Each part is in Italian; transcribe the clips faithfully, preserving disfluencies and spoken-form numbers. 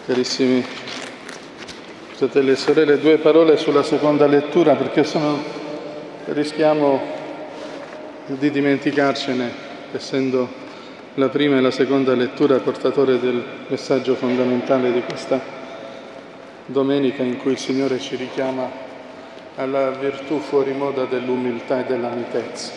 Carissimi fratelli e sorelle, due parole sulla seconda lettura, perché sono, rischiamo di dimenticarcene, essendo la prima e la seconda lettura portatore del messaggio fondamentale di questa domenica, in cui il Signore ci richiama alla virtù fuori moda dell'umiltà e della mitezza.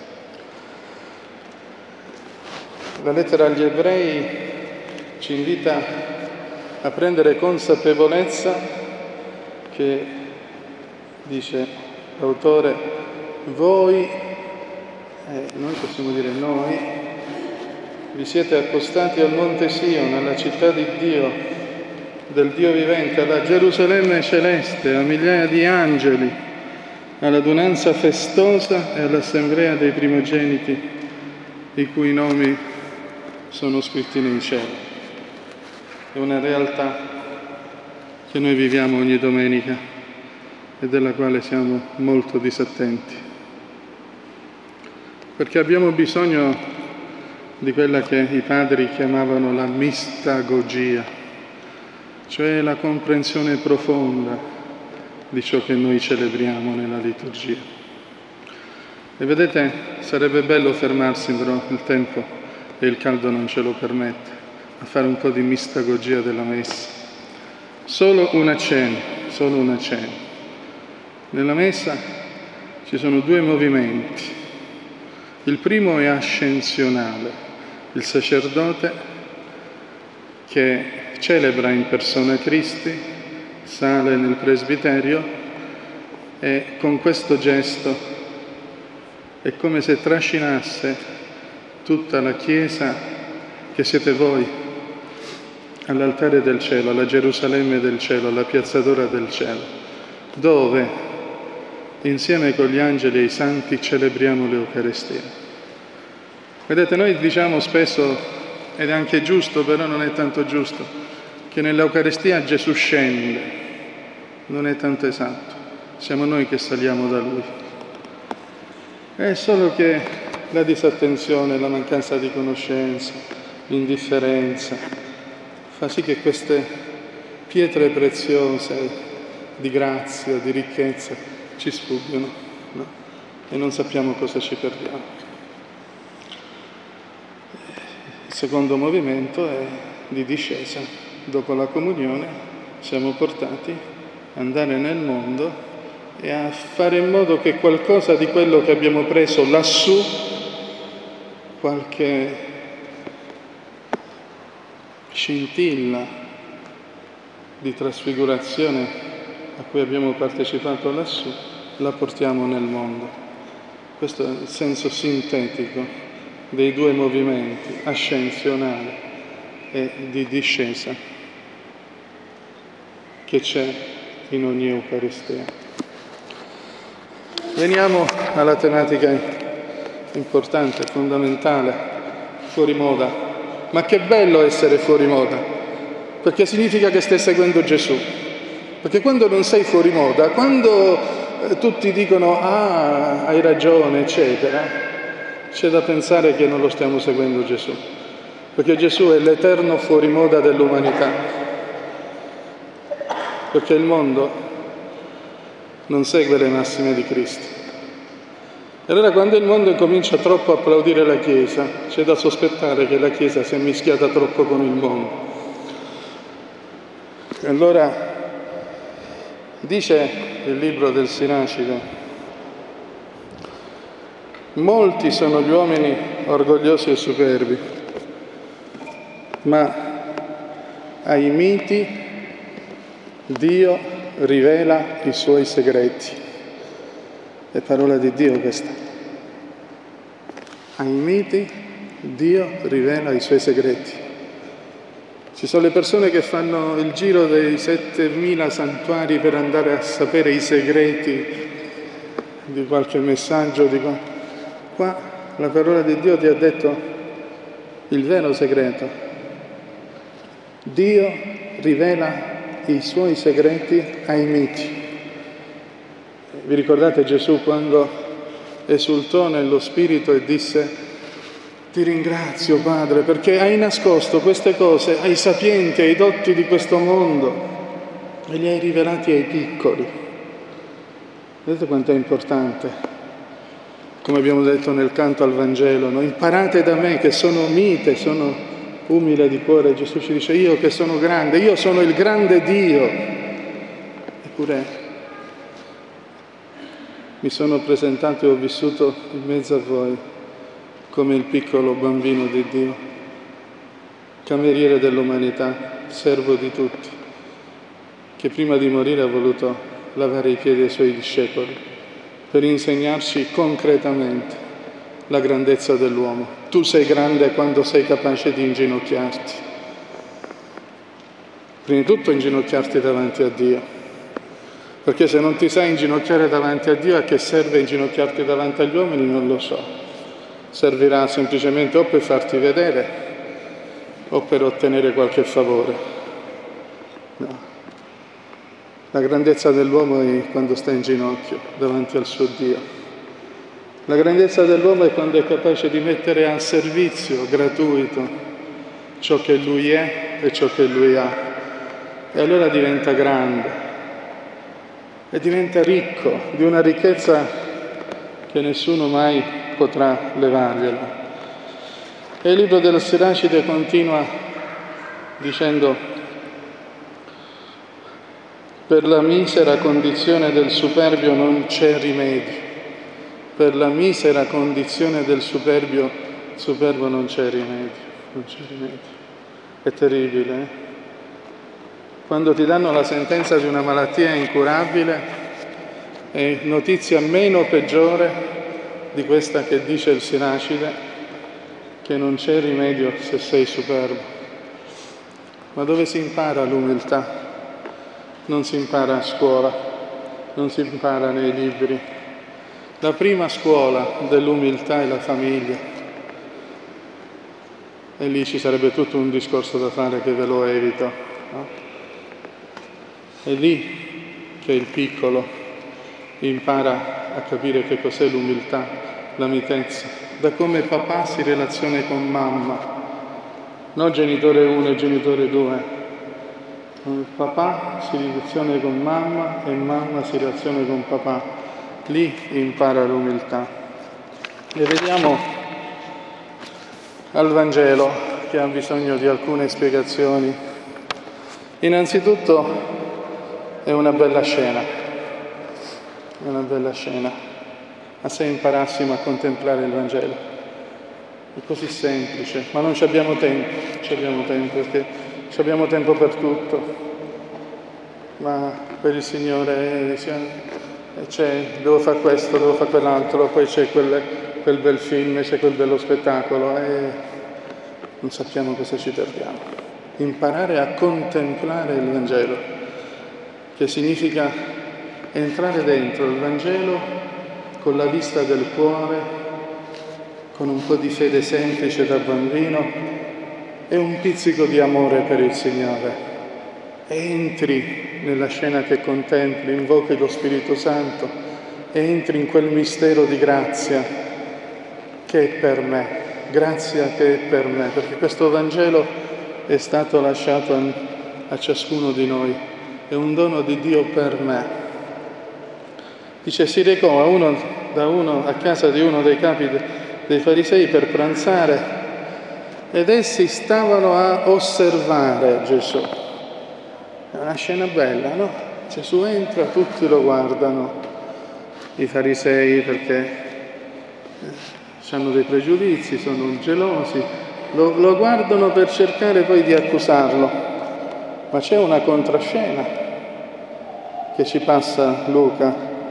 La lettera agli Ebrei ci invita a prendere consapevolezza che, dice l'autore, voi, eh, noi possiamo dire noi, vi siete accostati al Monte Sion, alla città di Dio, del Dio vivente, alla Gerusalemme celeste, a migliaia di angeli, all'adunanza festosa e all'assemblea dei primogeniti, i cui nomi sono scritti nei cieli. È una realtà che noi viviamo ogni domenica e della quale siamo molto disattenti, perché abbiamo bisogno di quella che i padri chiamavano la mistagogia, cioè la comprensione profonda di ciò che noi celebriamo nella liturgia. E vedete, sarebbe bello fermarsi, però il tempo e il caldo non ce lo permette, a fare un po' di mistagogia della messa. Solo un accenno, solo un accenno. Nella messa ci sono due movimenti. Il primo è ascensionale, il sacerdote che celebra in persona Cristi, sale nel presbiterio e con questo gesto è come se trascinasse tutta la Chiesa, che siete voi, all'altare del cielo, alla Gerusalemme del cielo, alla piazzatura del cielo, dove insieme con gli angeli e i santi celebriamo l'Eucaristia. Vedete, noi diciamo spesso, ed è anche giusto, però non è tanto giusto, che nell'Eucaristia Gesù scende. Non è tanto esatto, siamo noi che saliamo da Lui. È solo che la disattenzione, la mancanza di conoscenza, l'indifferenza, fa sì che queste pietre preziose di grazia, di ricchezza, ci sfuggono, no? E non sappiamo cosa ci perdiamo. Il secondo movimento è di discesa. Dopo la comunione siamo portati ad andare nel mondo e a fare in modo che qualcosa di quello che abbiamo preso lassù, qualche scintilla di trasfigurazione a cui abbiamo partecipato lassù, la portiamo nel mondo. Questo è il senso sintetico dei due movimenti, ascensionale e di discesa, che c'è in ogni Eucaristia. Veniamo alla tematica importante, fondamentale, fuori moda. Ma che bello essere fuori moda, perché significa che stai seguendo Gesù. Perché quando non sei fuori moda, quando eh, tutti dicono ah, hai ragione, eccetera, c'è da pensare che non lo stiamo seguendo Gesù. Perché Gesù è l'eterno fuori moda dell'umanità. Perché il mondo non segue le massime di Cristo. E allora quando il mondo comincia troppo a applaudire la Chiesa, c'è da sospettare che la Chiesa si è mischiata troppo con il mondo. E allora dice il libro del Sinacide: molti sono gli uomini orgogliosi e superbi, ma ai miti Dio rivela i suoi segreti. È parola di Dio questa. Ai miti Dio rivela i suoi segreti. Ci sono le persone che fanno il giro dei settemila santuari per andare a sapere i segreti di qualche messaggio. Di qua. qua la parola di Dio ti ha detto il vero segreto. Dio rivela i suoi segreti ai miti. Vi ricordate Gesù quando esultò nello Spirito e disse: Ti ringrazio, Padre, perché hai nascosto queste cose ai sapienti, ai dotti di questo mondo e li hai rivelati ai piccoli. Vedete quanto è importante? Come abbiamo detto nel canto al Vangelo, no? Imparate da me che sono mite, sono umile di cuore. Gesù ci dice, io che sono grande, io sono il grande Dio. Eppure mi sono presentato e ho vissuto in mezzo a voi come il piccolo bambino di Dio, cameriere dell'umanità, servo di tutti, che prima di morire ha voluto lavare i piedi ai suoi discepoli per insegnarci concretamente la grandezza dell'uomo. Tu sei grande quando sei capace di inginocchiarti. Prima di tutto inginocchiarti davanti a Dio, perché se non ti sai inginocchiare davanti a Dio, a che serve inginocchiarti davanti agli uomini? Non lo so. Servirà semplicemente o per farti vedere o per ottenere qualche favore. No. La grandezza dell'uomo è quando sta in ginocchio davanti al suo Dio. La grandezza dell'uomo è quando è capace di mettere a servizio gratuito ciò che lui è e ciò che lui ha. E allora diventa grande e diventa ricco di una ricchezza che nessuno mai potrà levargliela. E il libro dello Siracide continua dicendo: per la misera condizione del superbio non c'è rimedio. Per la misera condizione del superbio, superbo non c'è rimedio. Non c'è rimedio. È terribile, eh? Quando ti danno la sentenza di una malattia incurabile, è notizia meno peggiore di questa che dice il Siracide, che non c'è rimedio se sei superbo. Ma dove si impara l'umiltà? Non si impara a scuola, non si impara nei libri. La prima scuola dell'umiltà è la famiglia. E lì ci sarebbe tutto un discorso da fare che ve lo evito, no? È lì che il piccolo impara a capire che cos'è l'umiltà, la mitezza, da come papà si relaziona con mamma, non genitore uno e genitore due. Il papà si relaziona con mamma e mamma si relaziona con papà. Lì impara l'umiltà. E vediamo al Vangelo, che ha bisogno di alcune spiegazioni. Innanzitutto è una bella scena, è una bella scena. Ma se imparassimo a contemplare il Vangelo, è così semplice, ma non ci abbiamo tempo, ci abbiamo tempo perché ci abbiamo tempo per tutto, ma per il Signore c'è, devo fare questo, devo fare quell'altro, poi c'è quel, quel bel film, c'è quel bello spettacolo e non sappiamo cosa ci perdiamo. Imparare a contemplare il Vangelo, che significa entrare dentro il Vangelo con la vista del cuore, con un po' di fede semplice da bambino e un pizzico di amore per il Signore. Entri nella scena che contempli, invochi lo Spirito Santo, entri in quel mistero di grazia che è per me, grazia che è per me, perché questo Vangelo è stato lasciato a, a ciascuno di noi, è un dono di Dio per me. Dice, si recò a uno, da uno, a casa di uno dei capi de, dei farisei per pranzare ed essi stavano a osservare Gesù. È una scena bella, no? Gesù entra, tutti lo guardano, i farisei perché hanno dei pregiudizi, sono gelosi, lo, lo guardano per cercare poi di accusarlo. Ma c'è una controscena che ci passa Luca,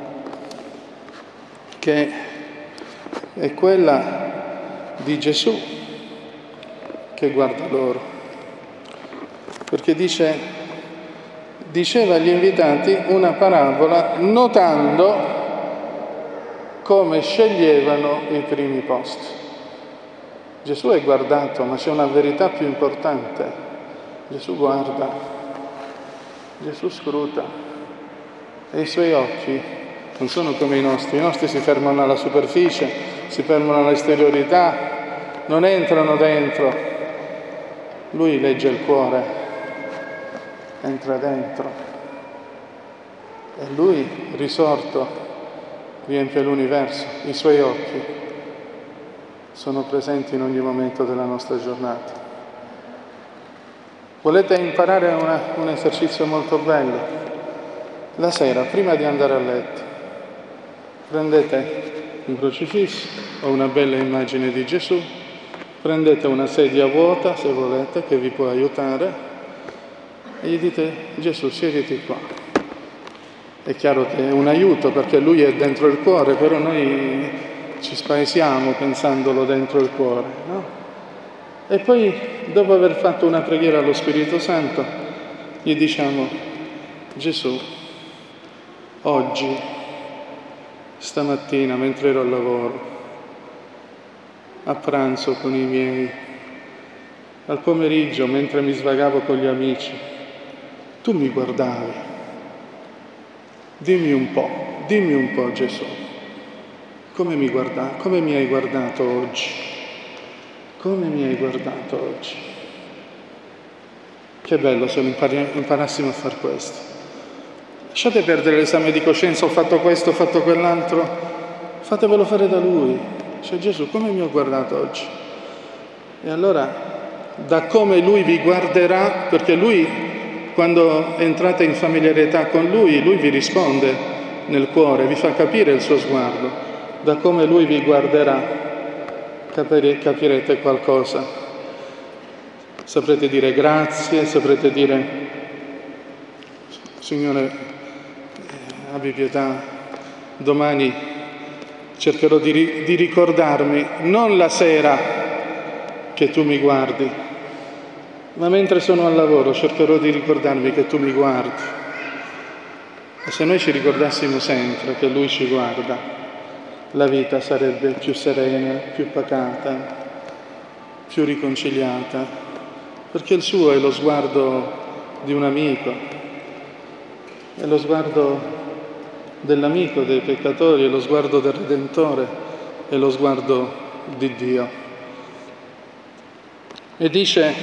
che è quella di Gesù che guarda loro, perché dice, diceva agli invitati una parabola notando come sceglievano i primi posti. Gesù è guardato, ma c'è una verità più importante. Gesù guarda, Gesù scruta e i suoi occhi non sono come i nostri. I nostri si fermano alla superficie, si fermano all'esteriorità, non entrano dentro. Lui legge il cuore, entra dentro e lui, risorto, riempie l'universo. I suoi occhi sono presenti in ogni momento della nostra giornata. Volete imparare una, un esercizio molto bello? La sera, prima di andare a letto, prendete un crocifisso o una bella immagine di Gesù, prendete una sedia vuota, se volete, che vi può aiutare, e gli dite: Gesù, siediti qua. È chiaro che è un aiuto perché lui è dentro il cuore, però noi ci spaesiamo pensandolo dentro il cuore, no? E poi, dopo aver fatto una preghiera allo Spirito Santo, gli diciamo: Gesù, oggi, stamattina, mentre ero al lavoro, a pranzo con i miei, al pomeriggio, mentre mi svagavo con gli amici, tu mi guardavi. Dimmi un po', dimmi un po', Gesù, come mi guarda, come mi hai guardato oggi? Come mi hai guardato oggi? Che bello se impari, imparassimo a fare questo. Lasciate perdere l'esame di coscienza, ho fatto questo, ho fatto quell'altro, fatevelo fare da Lui. Cioè, Gesù, come mi ho guardato oggi? E allora, da come Lui vi guarderà, perché Lui, quando entrate in familiarità con Lui, Lui vi risponde nel cuore, vi fa capire il suo sguardo. Da come Lui vi guarderà, capire, capirete qualcosa. Saprete dire grazie, saprete dire: Signore, abbi pietà, domani cercherò di, ri- di ricordarmi, non la sera che tu mi guardi, ma mentre sono al lavoro cercherò di ricordarmi che tu mi guardi. E se noi ci ricordassimo sempre che Lui ci guarda, la vita sarebbe più serena, più pacata, più riconciliata, perché il suo è lo sguardo di un amico, è lo sguardo dell'amico dei peccatori, è lo sguardo del Redentore, è lo sguardo di Dio. E dice,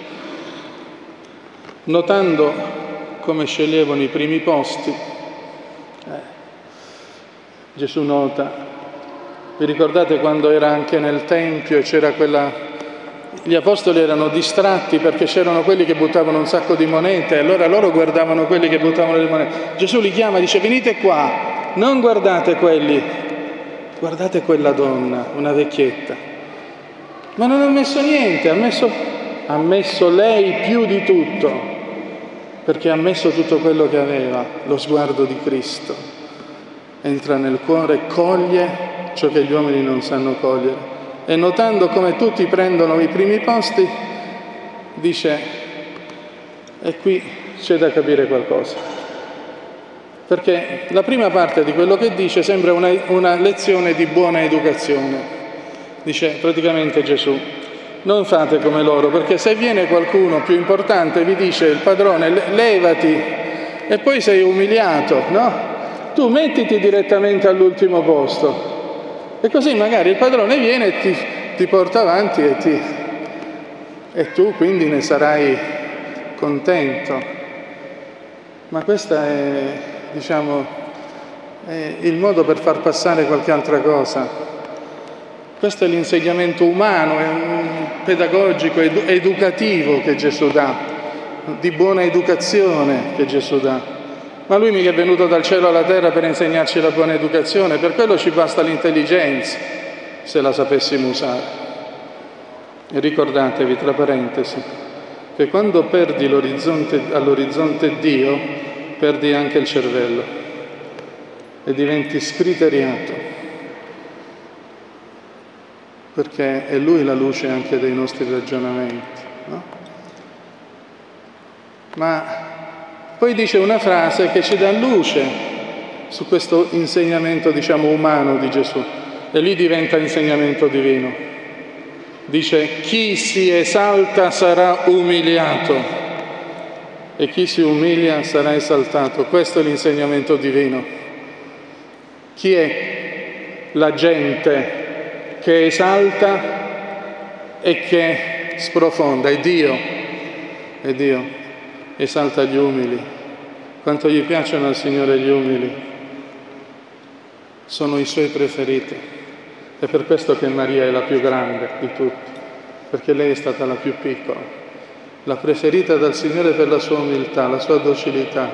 notando come sceglievano i primi posti, eh, Gesù nota, vi ricordate quando era anche nel Tempio e c'era quella... Gli apostoli erano distratti perché c'erano quelli che buttavano un sacco di monete e allora loro guardavano quelli che buttavano le monete. Gesù li chiama e dice: venite qua, non guardate quelli, guardate quella donna, una vecchietta. Ma non ha messo niente, ha messo, ha messo lei più di tutto, perché ha messo tutto quello che aveva, lo sguardo di Cristo. Entra nel cuore, coglie ciò che gli uomini non sanno cogliere. E notando come tutti prendono i primi posti, dice, e qui c'è da capire qualcosa. Perché la prima parte di quello che dice sembra una, una lezione di buona educazione. Dice praticamente Gesù, non fate come loro, perché se viene qualcuno più importante vi dice il padrone, levati, e poi sei umiliato, no? Tu mettiti direttamente all'ultimo posto. E così magari il padrone viene e ti, ti porta avanti e, ti, e tu quindi ne sarai contento. Ma questo è, diciamo, è il modo per far passare qualche altra cosa. Questo è l'insegnamento umano, è un pedagogico, edu- educativo che Gesù dà, di buona educazione che Gesù dà. Ma Lui mica è venuto dal cielo alla terra per insegnarci la buona educazione, per quello ci basta l'intelligenza, se la sapessimo usare. E ricordatevi, tra parentesi, che quando perdi l'orizzonte, all'orizzonte Dio, perdi anche il cervello e diventi scriteriato, perché è Lui la luce anche dei nostri ragionamenti, no? Ma poi dice una frase che ci dà luce su questo insegnamento, diciamo, umano di Gesù, e lì diventa insegnamento divino. Dice: chi si esalta sarà umiliato e chi si umilia sarà esaltato. Questo è l'insegnamento divino. Chi è la gente che esalta e che sprofonda. E Dio, e Dio esalta gli umili. Quanto gli piacciono al Signore gli umili, sono i Suoi preferiti. È per questo che Maria è la più grande di tutti, perché lei è stata la più piccola, la preferita dal Signore per la sua umiltà, la sua docilità,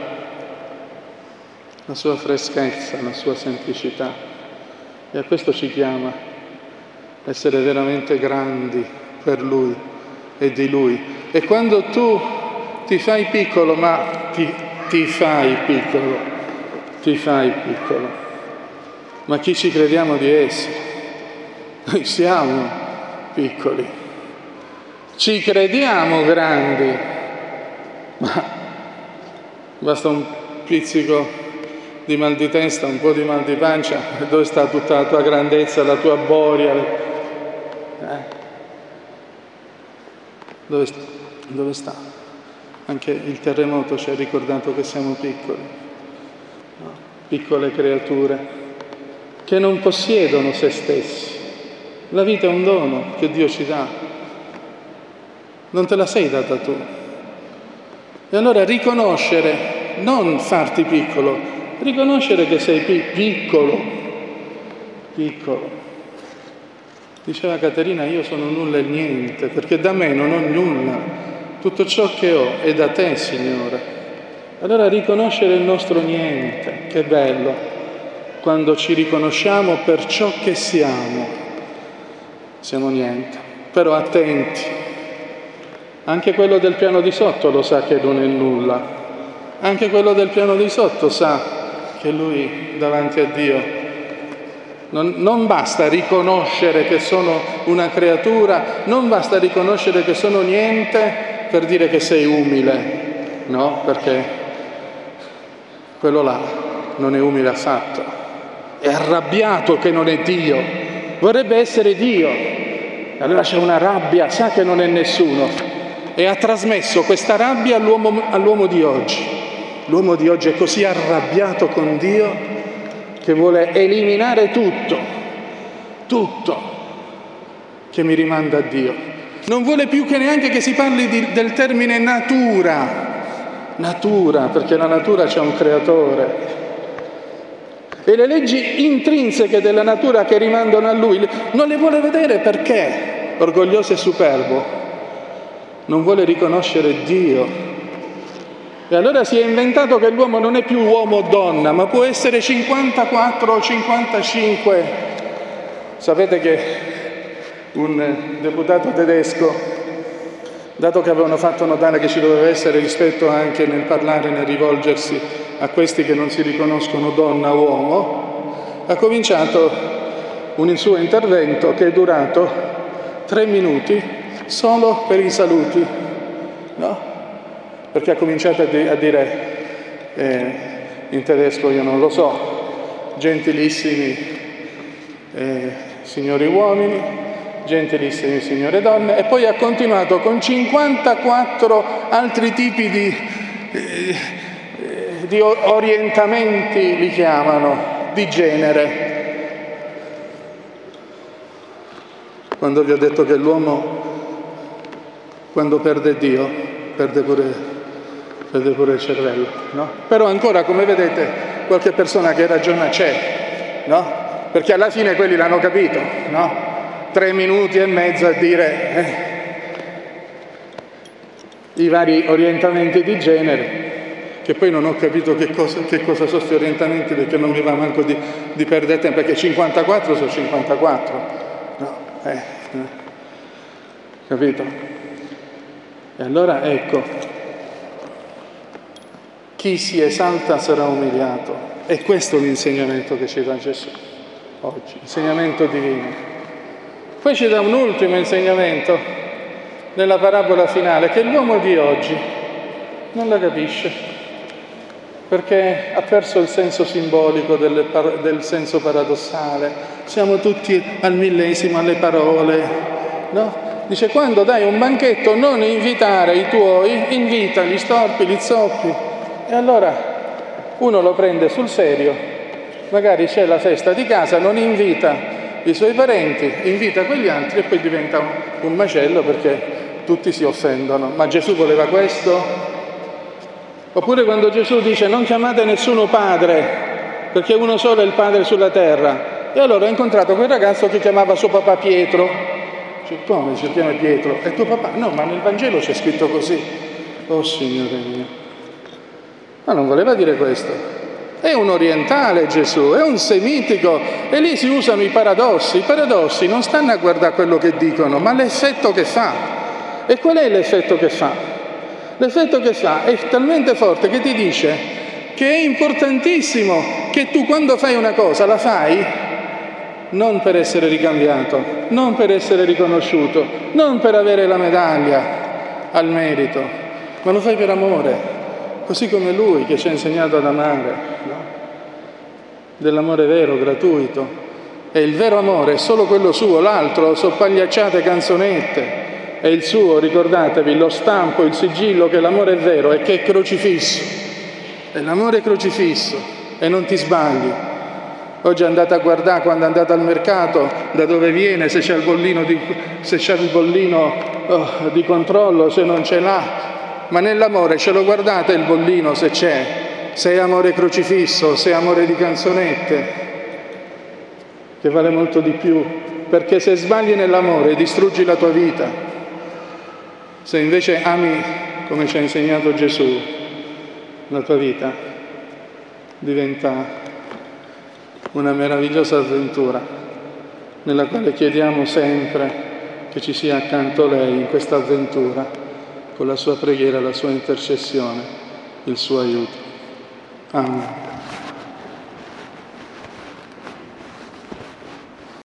la sua freschezza, la sua semplicità. E a questo ci chiama, essere veramente grandi per Lui e di Lui. E quando tu ti fai piccolo, ma ti, ti fai piccolo, ti fai piccolo, ma chi ci crediamo di essere? Noi siamo piccoli, ci crediamo grandi, ma basta un pizzico di mal di testa, un po' di mal di pancia, e dove sta tutta la tua grandezza, la tua boria? Eh? Dove, dove sta? Anche il terremoto ci ha ricordato che siamo piccoli, no? Piccole creature che non possiedono se stessi. La vita è un dono che Dio ci dà, non te la sei data tu. E allora riconoscere, non farti piccolo, riconoscere che sei pi- piccolo, piccolo. Diceva Caterina, io sono nulla e niente, perché da me non ho nulla, tutto ciò che ho è da te, Signore. Allora riconoscere il nostro niente, che bello, quando ci riconosciamo per ciò che siamo. Siamo niente, però attenti, anche quello del piano di sotto lo sa che non è nulla, anche quello del piano di sotto sa che lui davanti a Dio non, non basta riconoscere che sono una creatura, non basta riconoscere che sono niente per dire che sei umile, no? Perché quello là non è umile affatto, è arrabbiato che non è Dio. Vorrebbe essere Dio, allora c'è una rabbia, sa che non è nessuno e ha trasmesso questa rabbia all'uomo, all'uomo di oggi. L'uomo di oggi è così arrabbiato con Dio che vuole eliminare tutto, tutto che mi rimanda a Dio. Non vuole più che neanche che si parli di, del termine natura, natura, perché la natura c'è un creatore. E le leggi intrinseche della natura che rimandano a Lui non le vuole vedere perché, orgoglioso e superbo, non vuole riconoscere Dio. E allora si è inventato che l'uomo non è più uomo o donna, ma può essere cinquantaquattro o cinquantacinque. Sapete che un deputato tedesco, dato che avevano fatto notare che ci doveva essere rispetto anche nel parlare, nel rivolgersi a questi che non si riconoscono donna o uomo, ha cominciato un suo intervento che è durato tre minuti solo per i saluti, no? Perché ha cominciato a, di- a dire eh, in tedesco, io non lo so, gentilissimi eh, signori uomini, gentilissime signore donne, e poi ha continuato con cinquantaquattro altri tipi di, eh, di orientamenti, li chiamano, di genere. Quando vi ho detto che l'uomo, quando perde Dio, perde pure, perde pure il cervello, no? Però ancora, come vedete, qualche persona che ragiona c'è, no? Perché alla fine quelli l'hanno capito, no? Tre minuti e mezzo a dire eh, i vari orientamenti di genere, che poi non ho capito che cosa, che cosa sono questi orientamenti, perché non mi va manco di, di perdere tempo, perché cinquantaquattro sono cinquantaquattro, no? Eh, eh. Capito? E allora ecco, chi si esalta sarà umiliato. E questo è l'insegnamento che ci dà Gesù oggi, insegnamento divino. Poi ci dà un ultimo insegnamento nella parabola finale, che l'uomo di oggi non la capisce, perché ha perso il senso simbolico del, del senso paradossale. Siamo tutti al millesimo alle parole, no? Dice, quando dai un banchetto non invitare i tuoi, invita gli storpi, gli zoppi. E allora uno lo prende sul serio, magari c'è la festa di casa, non invita i suoi parenti, invita quegli altri e poi diventa un, un macello perché tutti si offendono. Ma Gesù voleva questo? Oppure quando Gesù dice non chiamate nessuno padre, perché uno solo è il padre sulla terra. E allora ho incontrato quel ragazzo che chiamava suo papà Pietro. Cioè, come si chiama Pietro? È tuo papà? No, ma nel Vangelo c'è scritto così. Oh Signore mio. Ma non voleva dire questo. È un orientale Gesù, è un semitico, e lì si usano i paradossi. I paradossi non stanno a guardare quello che dicono, ma l'effetto che fa. E qual è l'effetto che fa? L'effetto che fa è talmente forte che ti dice che è importantissimo che tu quando fai una cosa la fai non per essere ricambiato, non per essere riconosciuto, non per avere la medaglia al merito, ma lo fai per amore. Così come Lui che ci ha insegnato ad amare, no? Dell'amore vero, gratuito. E il vero amore è solo quello suo, l'altro sono pagliacciate canzonette. È il suo, ricordatevi, lo stampo, il sigillo che l'amore è vero e che è crocifisso. E l'amore è crocifisso e non ti sbagli. Oggi andate a guardare quando andate al mercato da dove viene, se c'è il bollino di, se c'è il bollino oh, di controllo, se non ce l'ha. Ma nell'amore ce lo guardate il bollino se c'è, se è amore crocifisso, se è amore di canzonette, che vale molto di più, perché se sbagli nell'amore distruggi la tua vita. Se invece ami, come ci ha insegnato Gesù, la tua vita diventa una meravigliosa avventura, nella quale chiediamo sempre che ci sia accanto lei in questa avventura, con la sua preghiera, la sua intercessione, il suo aiuto. Amen.